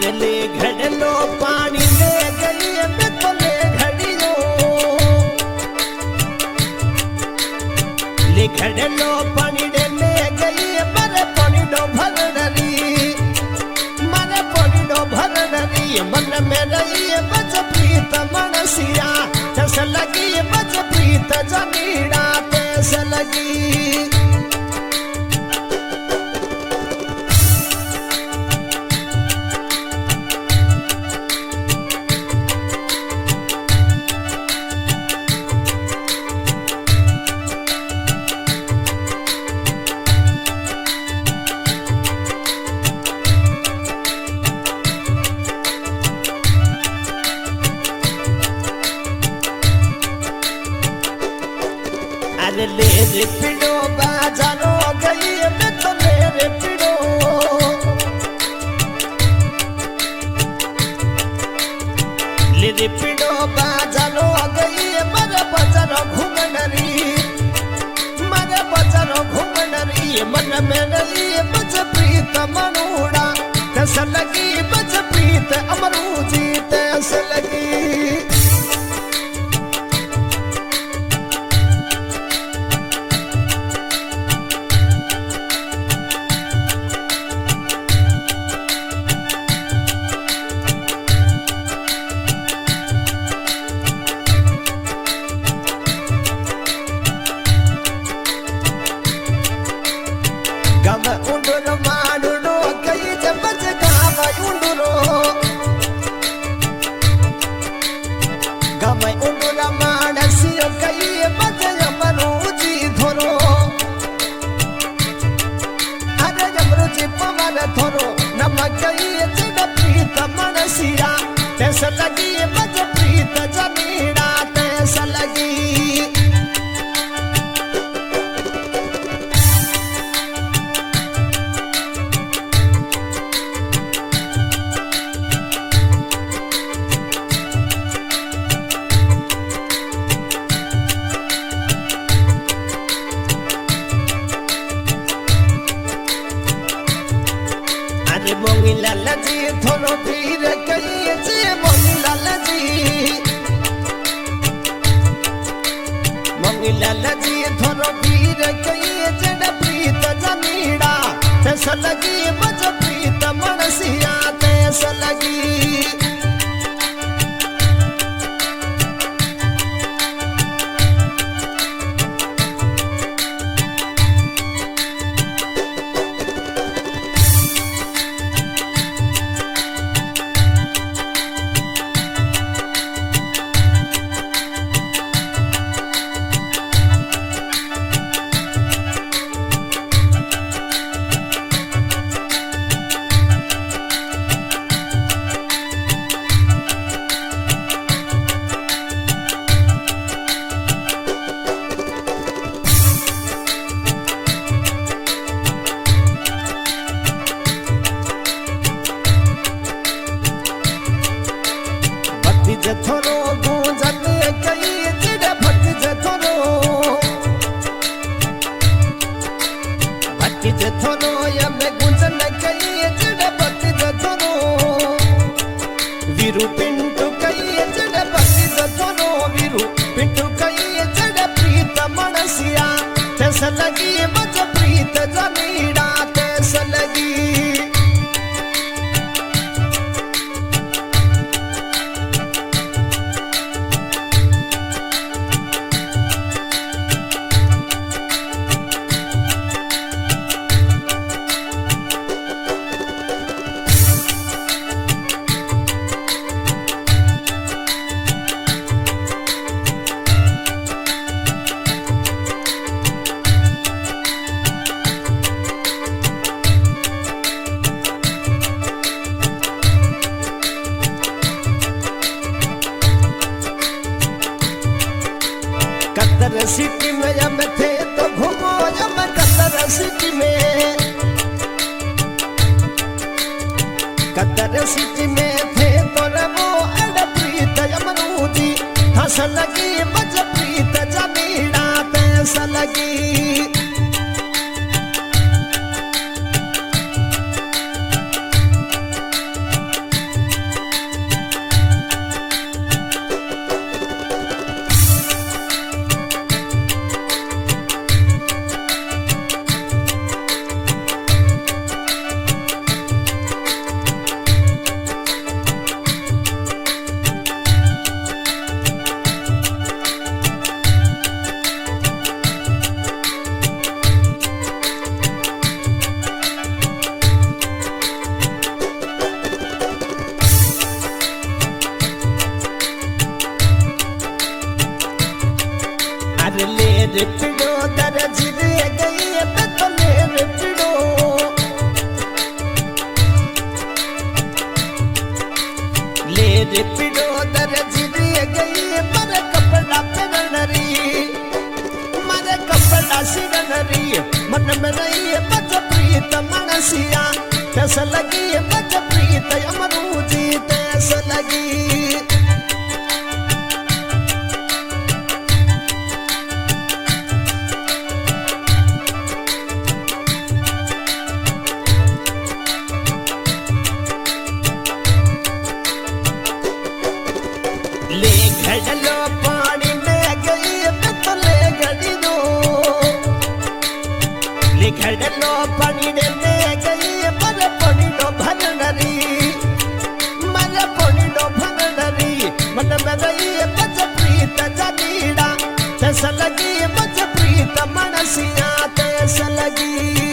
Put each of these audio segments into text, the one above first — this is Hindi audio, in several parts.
अरे ले घड़लो पानी ले गई मैं तो ले घड़ियो ले घड़लो पानी ले गई मारे पानी डो भर डरी मारे पानी डो भर डरी मन में रही बच प्रीत मनसिया तस लगी बच प्रीत जमीड़ा तस लगी अरे ले रे पिड़ो बाजारो गई मैं तो ले रे पिड़ो ले रे पिड़ो बाजारो गई मरे बाजारो घूमनरी मरे बाजारो घूमनरी मन में रही बच प्रीत मनूड़ा तस लगी बच प्रीत अमरू जी तस लगी गम उंडुर माडुडो कई जबज गाम उंडुरो गम उंडुर माडसियो कई बज यमरुजी धोरो अरे यमरुजी पवन धोरो नमक कई जड प्रीत मनसिया तस लगी बज प्रीत जमीड़ा तस लगी मोंगी लाला जी थोरो पीर कई जे मोंगी लाला जी थोरो पीर कई जड प्रीत जमीड़ा तस लगी बज प्रीत मनसिया तस लगी जथरो गूंजन कई जड भट जथरो यम गूंजन कई जड भट जथरो वीरू पिंटू कई जड भट जथरो वीरू पिंटू कई जड प्रीत मनसिया तस लगी बज प्रीत जमीड़ा तस लगी कतर सिटी में यम थे तो घूमो यम कतर सिटी में थे तो रवो अड़ प्रीत यमरूजी हंस लगी बज प्रीत जमीड़ा तैस लगी मन में नहीं बच प्रीत मनसिया तैस लगी बच प्रीत अमरू जी तैस लगी ले घड़लो पानी में गई तो ले घड़ी दो ले घड़लो पानी में गई पर पानी दो भरनरी मर पानी दो भरनरी मन में गई बच प्रीत जनीड़ा तैस लगी बच प्रीत मनसिया तैस लगी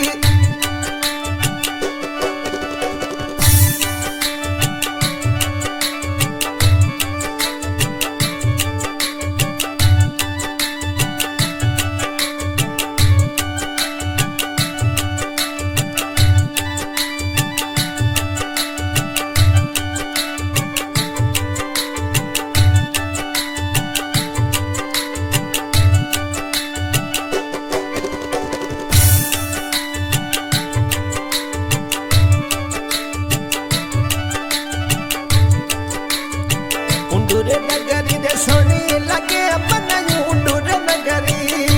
उंडूर नगरी दे सोनी लगे अपन उंडूर नगरी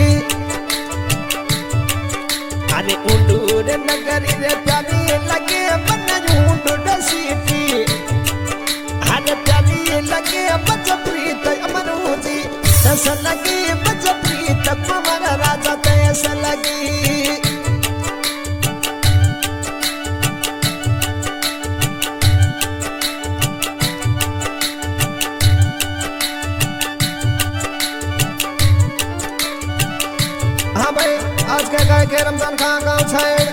अरे उंडूर नगरी दे प्यारी लगे अपन उंडूर सीटी अरे प्यारी लगे बच प्रीत अमरू जी तैस लगी बच प्रीत कुंवर राजा तैस लगी हाँ भाई आज के गाय के रमजान खां गांव साइड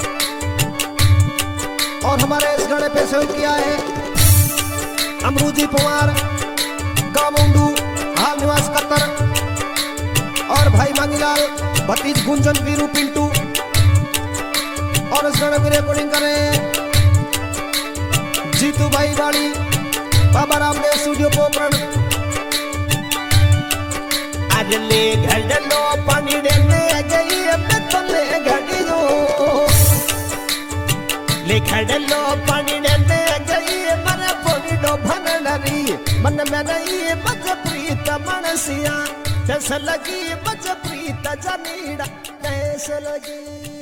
और हमारे इस गाने पे सहयोग किया है अमरूजी पवार गांव मुंडू हाल निवास कतर और भाई मांगीलाल भतीज गुंजन वीरू पिंटू और इस गाने की रिकॉर्डिंग करे जीतू भाई वाली बाबा रामदेव स्टूडियो पोखरण ले घड़लो पानी देने गई तो ले घड़ी दो ले घड़लो पानी देने गई मन पोनी दो भननरी मन में नहीं बच प्रीत मनसिया तैस लगी बच प्रीत जनीड़ा तैस लगी।